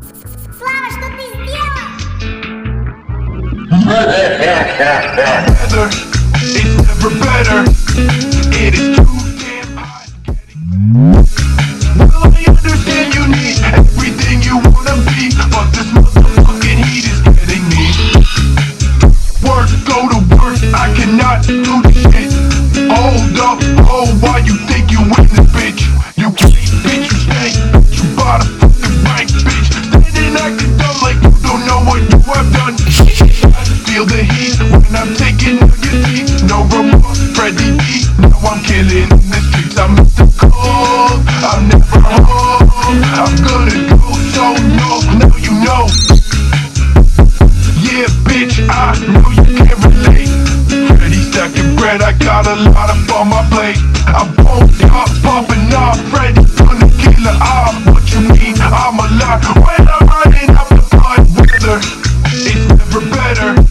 Слава, что ты сделал? It's never better. It is too damn hot. Well, I understand you need everything you wanna be, but this motherfucking heat is getting me. Work, go to work, I cannot do this shit. Hold up, oh, why you think you win this bitch? You can't, bitch, you stay, you bought a fucking right, bitch. Standing acting dumb like you don't know what you have done. I feel the heat when I'm taking out your teeth. No remorse, Freddy D. Now I'm killing in the streets. I'm Mr. Cold, I'm never home. I'm gonna go so no, now you know. Yeah, bitch, I know you can't relate. Freddy stacking bread, I got a lot up on my plate. I won't stop popping off. Freddy gonna kill her off. What you mean? I'm alive when I'm running up the blood weather. It's never better.